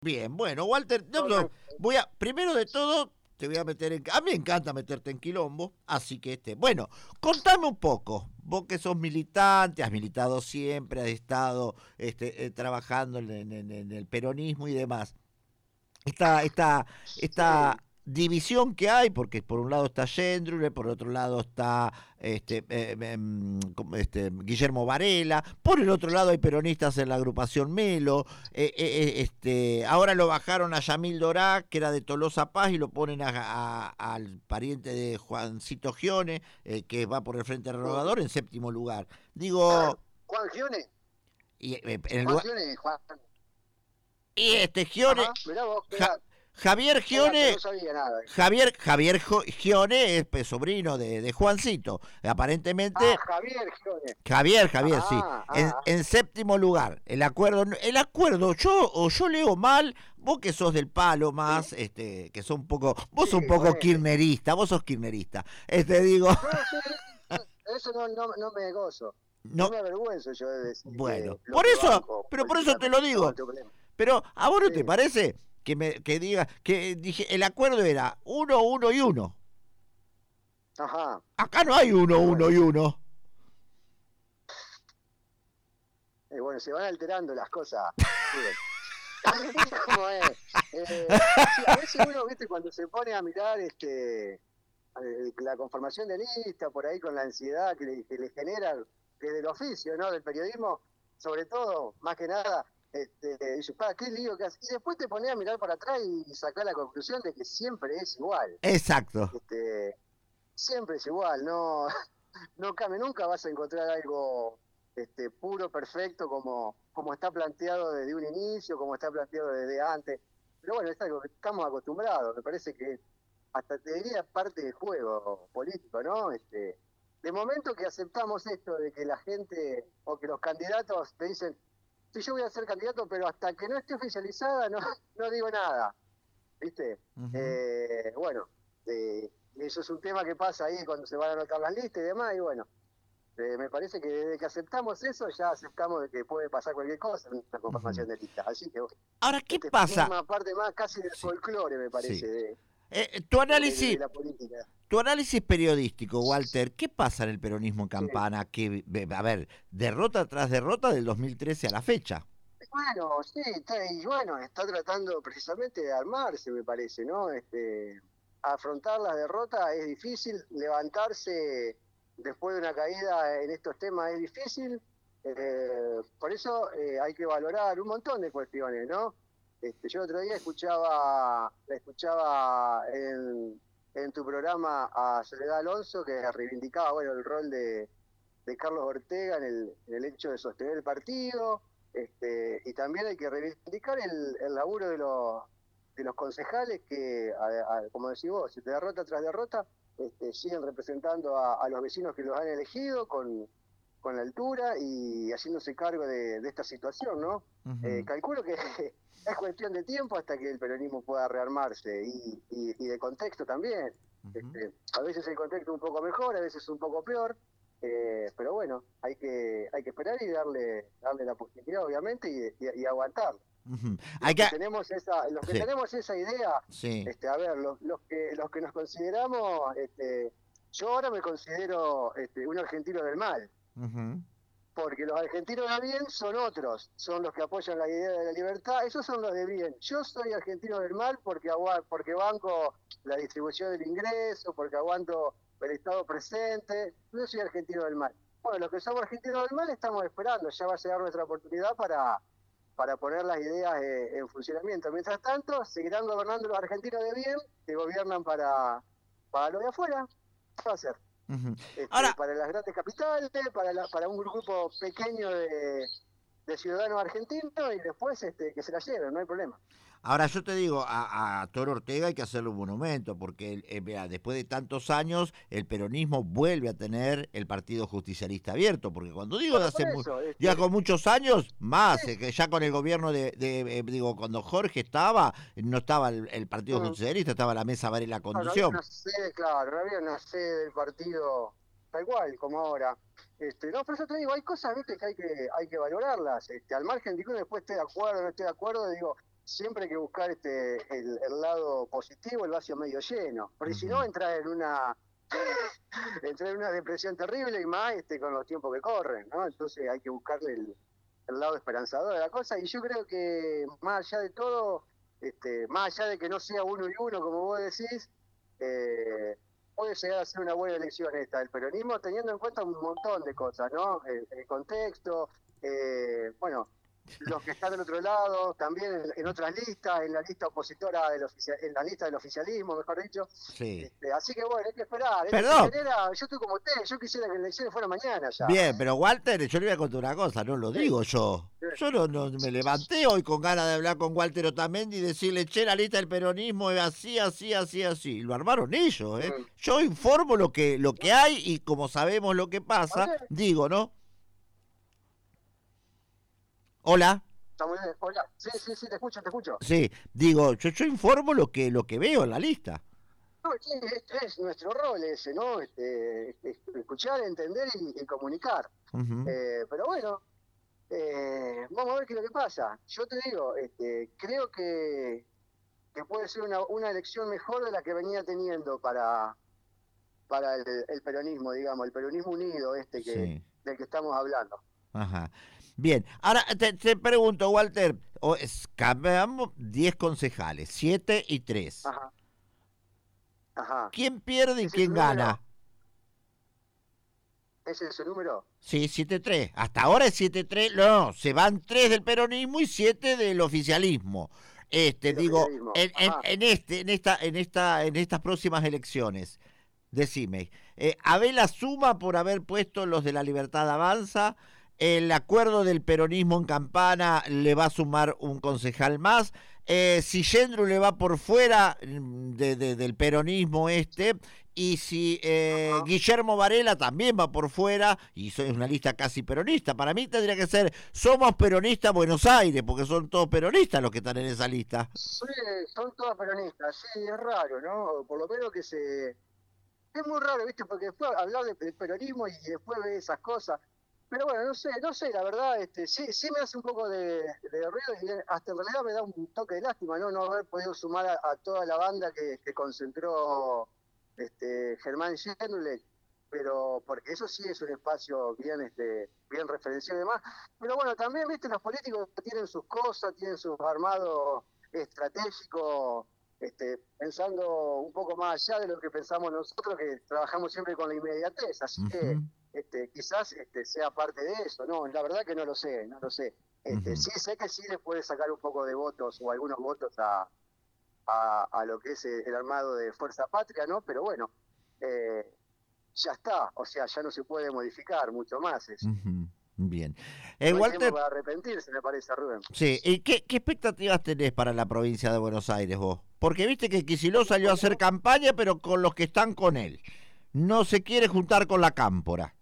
Bien, bueno, Walter, primero de todo, te voy a meter en... A mí me encanta meterte en quilombo, así que bueno, contame un poco, vos que sos militante, has militado siempre, has estado trabajando en el peronismo y demás. Esta Sí, división que hay, porque por un lado está Yendrule, por otro lado está Guillermo Varela, por el otro lado hay peronistas en la agrupación Melo, ahora lo bajaron a Yamil Dorá, que era de Tolosa Paz, y lo ponen al pariente de Juancito Gione, que va por el Frente Renovador, en séptimo lugar. Digo, Juan Gione, en el Juan lugar... Gione, Juan. Y Gione, Ajá, mirá vos, Ja- Javier qué dato, Gione, no sabía nada. Gione es sobrino de Juancito. Ah, Aparentemente, Javier Gione. Javier, sí. Ah. En séptimo lugar, yo leo mal, vos que sos del palo Sí, más, que sos un poco, vos sos un sí, poco ponele. kirchnerista, vos sos kirchnerista. Digo, No, sí, eso no me gozo. No no, me avergüenzo yo de decir bueno, que lo por que eso, banco pero por eso te lo políticamente, no digo. tengo problema. Pero a vos no te Sí, parece que diga, que dije, el acuerdo era uno, uno y uno. ajá, Acá no hay uno, y uno bueno, y uno. bueno, se van alterando las cosas, Rubén. ¿Viste cómo es? Sí, a veces uno, viste, cuando se pone a mirar la conformación de lista, por ahí con la ansiedad que le genera desde el oficio, ¿no? Del periodismo, sobre todo, más que nada, dice, "Pa, qué lío que hace". Y después te pones a mirar para atrás y sacar la conclusión de que siempre es igual. Exacto. Este, siempre es igual, no, no cambia, nunca vas a encontrar algo puro, perfecto, como está planteado desde un inicio, como está planteado desde antes. Pero bueno, es algo que estamos acostumbrados, me parece que hasta te diría parte del juego político, ¿no? De momento que aceptamos esto de que la gente o que los candidatos te dicen, sí, yo voy a ser candidato, pero hasta que no esté oficializada no digo nada, ¿viste? Ujú. Bueno, eso es un tema que pasa ahí cuando se van a anotar las listas y demás, y bueno, me parece que desde que aceptamos eso, ya aceptamos de que puede pasar cualquier cosa en una Ujú. conformación de lista. Así que bueno, Ahora, ¿qué pasa? forma parte más casi del Sí, folclore, me parece, sí. de, Tu de análisis, la política. tu análisis periodístico, Walter, ¿qué pasa en el peronismo en Sí. Campana? A ver, derrota tras derrota del 2013 a la fecha. Bueno, sí, y bueno, está tratando precisamente de armarse, me parece, ¿no? Afrontar las derrotas es difícil, levantarse después de una caída en estos temas es difícil, por eso hay que valorar un montón de cuestiones, ¿no? Yo otro día escuchaba en tu programa a Soledad Alonso que reivindicaba, bueno, el rol de Carlos Ortega en el hecho de sostener el partido, y también hay que reivindicar el laburo de los concejales que, como decís vos, derrota tras derrota, siguen representando a los vecinos que los han elegido con la altura y haciéndose cargo de esta situación, ¿no? Ujú, Calculo que es cuestión de tiempo hasta que el peronismo pueda rearmarse y de contexto también. ujú. A veces el contexto es un poco mejor, a veces un poco peor, pero bueno, hay que esperar y darle la posibilidad, obviamente, y aguantar. Ujú. Hay Los que... que tenemos Sí, esa idea, sí. a ver, los que nos consideramos, yo ahora me considero un argentino del mal, Ujú, porque los argentinos de bien son otros, son los que apoyan la idea de la libertad, esos son los de bien. Yo soy argentino del mal porque banco la distribución del ingreso, porque aguanto el Estado presente, yo soy argentino del mal. Bueno, los que somos argentinos del mal estamos esperando, ya va a llegar nuestra oportunidad para poner las ideas en funcionamiento. Mientras tanto, seguirán gobernando los argentinos de bien, que gobiernan para lo de afuera. ¿Qué va a hacer? ujú. Ahora, Para las grandes capitales, para un grupo pequeño de ciudadanos argentinos y después que se la lleven, no hay problema. Ahora yo te digo, a Toro Ortega hay que hacerle un monumento, porque mirá, después de tantos años el peronismo vuelve a tener el Partido Justicialista abierto, porque cuando digo de Bueno, por eso, ya con muchos años, más, sí, que ya con el gobierno digo, cuando Jorge estaba, no estaba el Partido mm, Justicialista, estaba la mesa Varela no había Conducción. una sede, claro, no había una sede del partido tal cual como ahora. No, por eso te digo, hay cosas, viste, que hay que valorarlas, al margen de que uno después esté de acuerdo o no esté de acuerdo, digo, siempre hay que buscar el lado positivo, el vaso medio lleno, porque si no entra en una depresión terrible y más con los tiempos que corren, ¿no? Entonces hay que buscarle el lado esperanzador de la cosa, y yo creo que más allá de todo, más allá de que no sea uno y uno, como vos decís, puede llegar a ser una buena elección esta del peronismo, teniendo en cuenta un montón de cosas, ¿no? El contexto, bueno, los que están del otro lado, también en otras listas, en la lista opositora, en la lista del oficialismo, mejor dicho. Sí. Así que bueno, hay que esperar. Perdón. Yo estoy como usted, yo quisiera que las elecciones fueran mañana ya. Bien, pero Walter, yo le voy a contar una cosa, no lo digo yo. Yo no me levanté hoy con ganas de hablar con Walter Otamendi y decirle, che, la lista del peronismo es así, así, así, así. Lo armaron ellos, ¿eh? Yo informo lo que hay y como sabemos lo que pasa, digo, ¿no? Hola. Está muy bien. Hola. Sí, te escucho. Sí, digo, yo informo lo que veo en la lista. No, es nuestro rol ese, ¿no? Escuchar, entender y comunicar. Pero bueno, vamos a ver qué es lo que pasa. Yo te digo, creo que puede ser una elección mejor de la que venía teniendo para el peronismo, digamos, el peronismo unido sí, del que estamos hablando. Ajá. Bien, ahora te pregunto, Walter, cambiamos 10 concejales, 7 y 3. Ajá. ¿Quién pierde y quién gana? ¿Ese es su número? Sí, 7-3. Hasta ahora es 7-3. No, se van 3 del peronismo y 7 del oficialismo. Digo, en estas próximas elecciones, decime, Abel suma por haber puesto los de La Libertad Avanza. El acuerdo del peronismo en Campana le va a sumar un concejal más. Si Yendru le va por fuera del peronismo y si Guillermo Varela también va por fuera, y eso es una lista casi peronista, para mí tendría que ser Somos Peronistas Buenos Aires, porque son todos peronistas los que están en esa lista. Sí, son todos peronistas, sí, es raro, ¿no? Por lo menos que es muy raro, ¿viste? Porque después hablar de peronismo y después ver esas cosas. Pero bueno, no sé, la verdad, sí me hace un poco de ruido y hasta en realidad me da un toque de lástima, ¿no? Haber podido sumar a toda la banda que concentró Germán Schindler, pero porque eso sí es un espacio bien referenciado y demás. Pero bueno, también, viste, los políticos tienen sus cosas, tienen sus armados estratégicos, pensando un poco más allá de lo que pensamos nosotros, que trabajamos siempre con la inmediatez, así que quizás sea parte de eso, no, la verdad que no lo sé. Sí sé que sí les puede sacar un poco de votos o algunos votos a lo que es el armado de Fuerza Patria, ¿no? Pero bueno, ya está, o sea, ya no se puede modificar mucho más eso. Bien. No Walter, para arrepentirse, me parece, Rubén. Sí, ¿y qué expectativas tenés para la provincia de Buenos Aires vos? Porque viste que Kicillof salió a hacer campaña, pero con los que están con él. No se quiere juntar con la cámpora.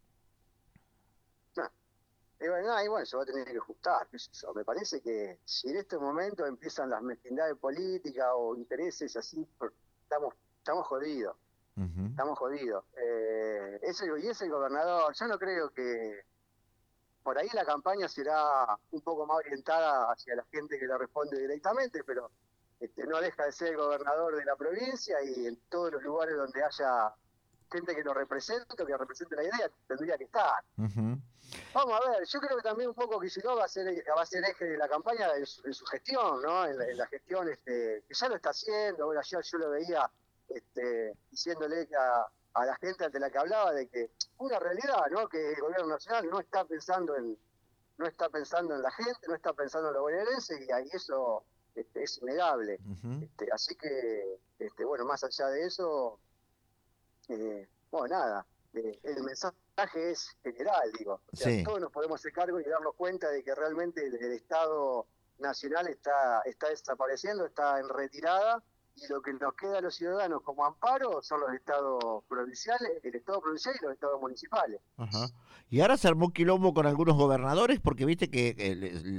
Y bueno, se va a tener que ajustar. Me parece que si en este momento empiezan las mezquindades políticas o intereses así, estamos jodidos. Estamos jodidos. Y ese gobernador, yo no creo que... Por ahí la campaña será un poco más orientada hacia la gente que le responde directamente, pero no deja de ser el gobernador de la provincia y en todos los lugares donde haya gente que lo represente o que represente la idea, tendría que estar. Vamos a ver, yo creo que también un poco Kicillof va a ser eje de la campaña en su gestión, ¿no? En la gestión que ya lo está haciendo. Bueno, ayer yo lo veía diciéndole a la gente ante la que hablaba de que una realidad, ¿no? Que el gobierno nacional no está pensando en la gente, no está pensando en los bonaerenses, y ahí eso es innegable. Así que bueno, más allá de eso, bueno, nada, el mensaje es general, digo. O sea, todos nos podemos hacer cargo y darnos cuenta de que realmente el Estado nacional está desapareciendo, está en retirada, y lo que nos queda a los ciudadanos como amparo son los estados provinciales, el Estado provincial y los estados municipales. Y ahora se armó quilombo con algunos gobernadores porque viste que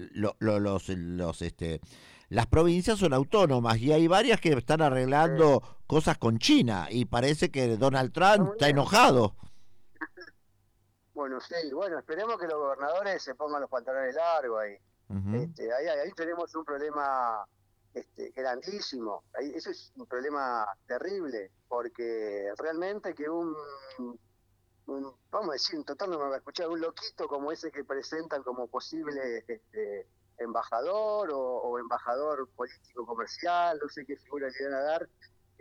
las provincias son autónomas y hay varias que están arreglando cosas con China y parece que Donald Trump está enojado. Bueno, esperemos que los gobernadores se pongan los pantalones largos ahí. Ujú. Ahí tenemos un problema grandísimo. Eso es un problema terrible, porque realmente que vamos a decir, en total no me va a escuchar, un loquito como ese que presentan como posible embajador o embajador político comercial, no sé qué figura le van a dar,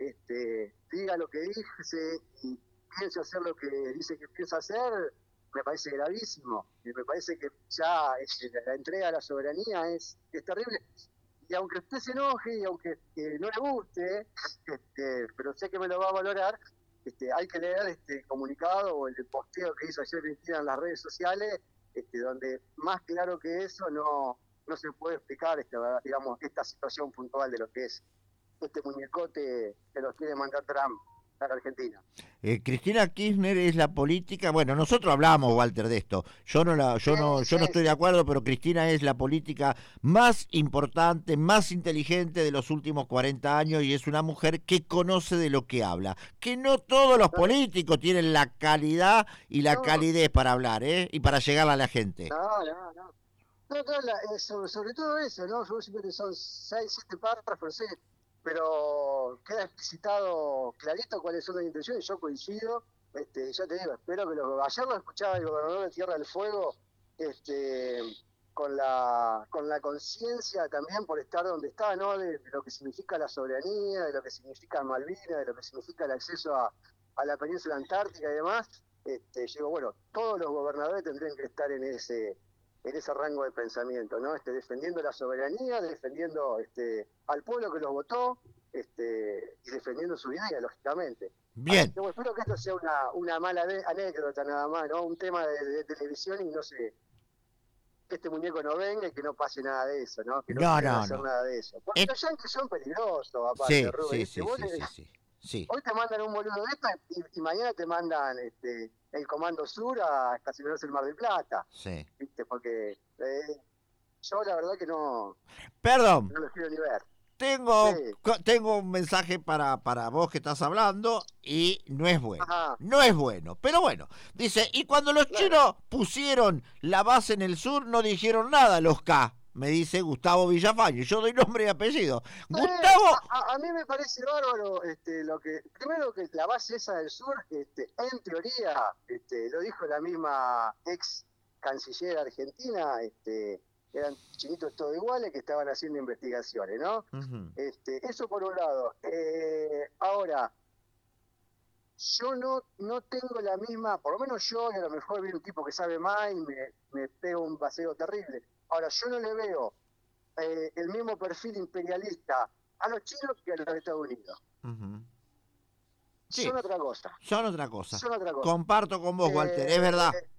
diga lo que dice y piense hacer lo que dice que piensa hacer, me parece gravísimo. Y me parece que ya la entrega a la soberanía es terrible. Y aunque usted se enoje y aunque no le guste, pero sé que me lo va a valorar, hay que leer este comunicado o el posteo que hizo ayer Cristina en las redes sociales, donde más claro que eso no se puede explicar digamos, esta situación puntual de lo que es este muñecote que los quiere mandar Trump a la Argentina. Cristina Kirchner es la política, bueno, nosotros hablamos, Walter, de esto. Sí, Yo no sí, estoy de sí. acuerdo, pero Cristina es la política más importante, más inteligente de los últimos 40 años y es una mujer que conoce de lo que habla. Que no todos los No, no, políticos tienen la calidad y la no, calidez para hablar, ¿eh? Y para llegar a la gente. no, no. No. No, no, sobre todo eso, ¿no? Simplemente son 6, 7 párrafos, sí, pero queda explicitado clarito cuáles son las intenciones, yo coincido, ya te digo, espero que ayer lo escuchaba el gobernador de Tierra del Fuego, este, con la conciencia también por estar donde está, ¿no? De lo que significa la soberanía, de lo que significa Malvinas, de lo que significa el acceso a la península antártica y demás, yo digo, bueno, todos los gobernadores tendrían que estar en ese rango de pensamiento, ¿no? Defendiendo la soberanía, defendiendo al pueblo que los votó, y defendiendo su idea, lógicamente. Así Bien. que bueno, espero que esto sea una mala anécdota nada más, ¿no? Un tema de televisión y no sé, que este muñeco no venga y que no pase nada de eso, ¿no? Que no No, quieran no, hacer no. nada de eso. Porque Es- los yanquis son peligrosos, aparte, sí, Rubén, sí, ¿viste? sí, sí, sí, sí. Sí. Hoy te mandan un boludo de esto y mañana te mandan el Comando Sur a estacionarse el Mar del Plata, Sí. ¿viste? Porque yo la verdad que Perdón, no los quiero ni ver. Sí, tengo un mensaje para vos que estás hablando y no es bueno. ajá, No es bueno, pero bueno. Dice, y cuando los claro. chinos pusieron la base en el sur, no dijeron nada los K. Me dice Gustavo Villafañe. Yo doy nombre y apellido. Gustavo, A mí me parece bárbaro lo que, primero que la base esa del sur, en teoría, lo dijo la misma ex canciller argentina, eran chinitos todos iguales que estaban haciendo investigaciones, ¿no? ujú, Eso por un lado. Ahora, yo no tengo la misma, por lo menos yo, y a lo mejor viene un tipo que sabe más y me pega un paseo terrible. Ahora, yo no le veo el mismo perfil imperialista a los chinos que a los Estados Unidos. ujú. Sí, Son otra cosa, son otra cosa. son otra cosa. Comparto con vos, Walter, es Eh, verdad.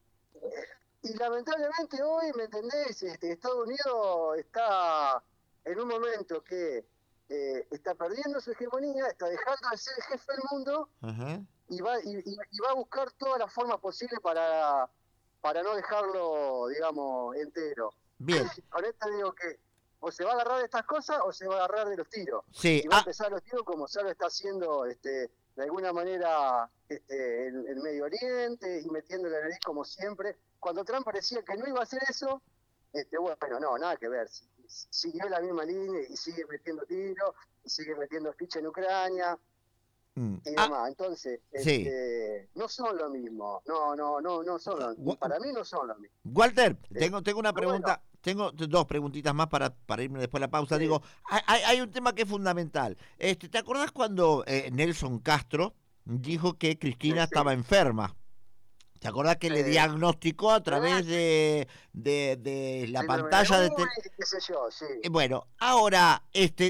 y lamentablemente hoy, ¿me entendés? Estados Unidos está en un momento que está perdiendo su hegemonía, está dejando de ser el jefe del mundo Ajá. y va a buscar todas las formas posibles para no dejarlo, digamos, entero. Bien, Con esto digo que o se va a agarrar de estas cosas o se va a agarrar de los tiros. sí. Y va a empezar los tiros como ya lo está haciendo de alguna manera en Medio Oriente y metiendo la nariz como siempre. Cuando Trump parecía que no iba a hacer eso, bueno, no, nada que ver. Siguió la misma línea y sigue metiendo tiros, y sigue metiendo ficha en Ucrania y Ah, demás. Entonces, sí. no son lo mismo. No son lo mismo. Para mí no son lo mismo. Walter, Eh, tengo una pero bueno, pregunta, tengo dos preguntitas más para irme después de la pausa. sí, Digo, hay un tema que es fundamental. ¿Te acordás cuando Nelson Castro dijo que sí, Cristina estaba sí. enferma? ¿Te acordás que le Sí. diagnosticó a través Sí, de la síndrome de pantalla de qué sé yo, sí. bueno, ahora,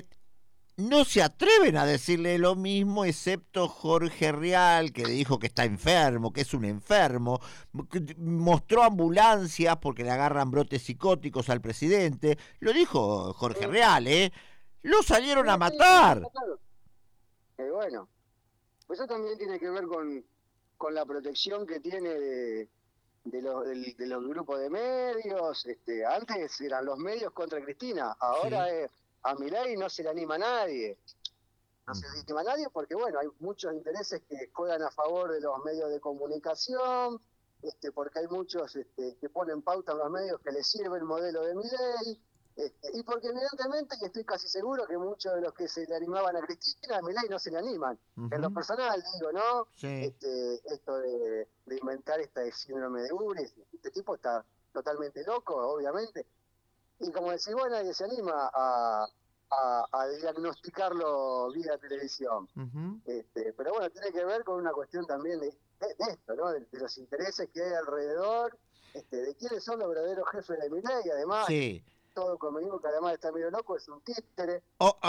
no se atreven a decirle lo mismo, excepto Jorge Real, que dijo que está enfermo, que es un enfermo, que mostró ambulancias porque le agarran brotes psicóticos al presidente. Lo dijo Jorge Sí, Real, ¿eh? Lo salieron a sí, sí, matar. está claro. Bueno, pues eso también tiene que ver con la protección que tiene de los grupos de medios. Antes eran los medios contra Cristina, ahora Sí. a Milei no se le anima a nadie. No se le Ujú. anima a nadie porque, bueno, hay muchos intereses que juegan a favor de los medios de comunicación, porque hay muchos que ponen pauta en los medios que les sirve el modelo de Milei, y porque evidentemente, y estoy casi seguro que muchos de los que se le animaban a Cristina, a Milei no se le animan. En lo personal, digo, ¿no? Sí. Esto de inventar esta síndrome de Ubris, este tipo está totalmente loco, obviamente. Y como decís, bueno, nadie se anima a diagnosticarlo vía televisión. Pero bueno, tiene que ver con una cuestión también de esto, ¿no? De los intereses que hay alrededor, de quiénes son los verdaderos jefes de Milei, además. Sí. Todo conmigo, que además está medio loco, es un títere.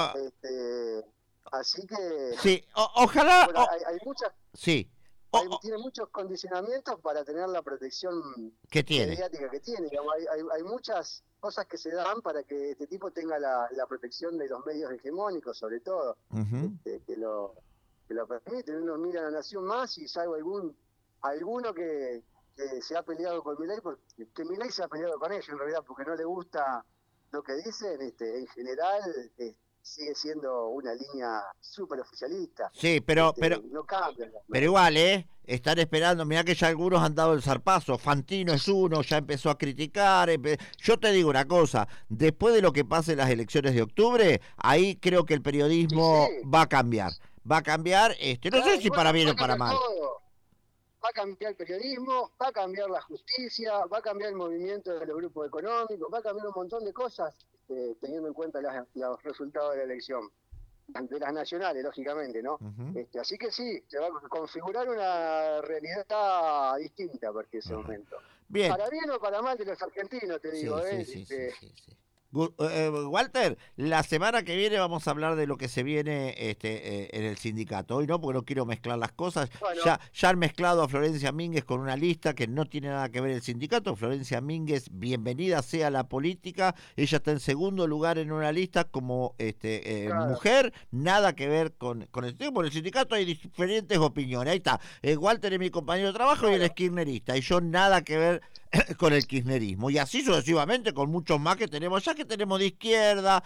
Así que... Sí, ojalá... Bueno, hay muchas... Sí. Tiene muchos condicionamientos para tener la protección que tiene. mediática que tiene. Digamos, hay muchas cosas que se dan para que este tipo tenga la protección de los medios hegemónicos, sobre todo, que lo permiten. Uno mira a La Nación Más y salvo alguno que se ha peleado con Milei, porque Milei se ha peleado con ellos en realidad porque no le gusta lo que dicen, en general sigue siendo una línea súper oficialista. Sí, pero no cambia. Pero igual, están esperando, mirá que ya algunos han dado el zarpazo, Fantino es uno, ya empezó a criticar, yo te digo una cosa, después de lo que pase en las elecciones de octubre, ahí creo que el periodismo va a cambiar, no sé si para bien o para mal. Todo. Va a cambiar el periodismo, va a cambiar la justicia, va a cambiar el movimiento de los grupos económicos, va a cambiar un montón de cosas, teniendo en cuenta los resultados de la elección, de las nacionales, lógicamente, ¿no? Así que sí, se va a configurar una realidad distinta a partir de ese momento. Bien. Para bien o para mal de los argentinos, te digo, sí. Walter, la semana que viene vamos a hablar de lo que se viene en el sindicato. Hoy no, porque no quiero mezclar las cosas. Bueno. Ya han mezclado a Florencia Mínguez con una lista que no tiene nada que ver el sindicato. Florencia Mínguez, bienvenida sea a la política. Ella está en segundo lugar en una lista como mujer. Nada que ver con el sindicato. Por el sindicato hay diferentes opiniones. Ahí está. Walter es mi compañero de trabajo y él es kirchnerista. Y yo nada que ver con el kirchnerismo. Y así sucesivamente con muchos más que tenemos ya, que tenemos de izquierda,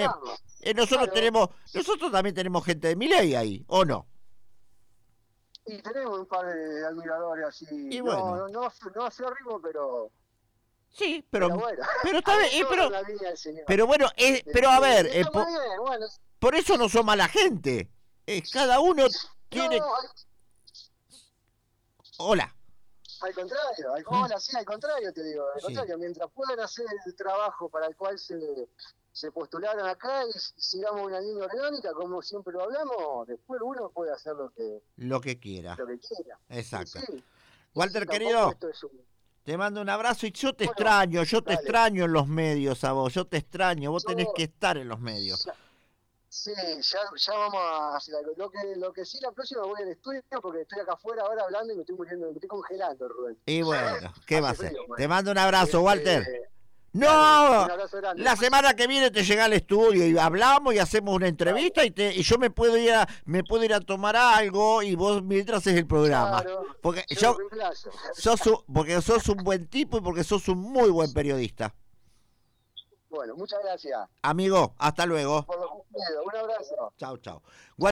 nosotros también tenemos gente de Milei ahí, ¿o no? Y tenemos un par de admiradores así, y bueno. no acérrimo, pero... Sí, pero bueno. Pero está bien, pero bueno, pero a ver, por eso no son mala gente, cada uno tiene... Hola. Al contrario, te digo. Al contrario, mientras puedan hacer el trabajo para el cual se postularon acá y sigamos una línea orgánica, como siempre lo hablamos, después uno puede hacer lo que quiera. Exacto. Sí. Walter, querido, te mando un abrazo y yo te extraño en los medios a vos, vos tenés que estar en los medios. Sí, ya vamos a hacer algo. Lo que sí, la próxima voy al estudio porque estoy acá afuera ahora hablando y me estoy muriendo, me estoy congelando, Rubén. Y bueno, ¿qué va a hacer? Te mando un abrazo, Walter. No, la semana que viene te llega al estudio y hablamos y hacemos una entrevista y yo me puedo ir a tomar algo y vos mientras haces el programa. Claro, porque porque sos un buen tipo y porque sos un muy buen periodista. Bueno, muchas gracias. Amigo, hasta luego. Un abrazo. Chau.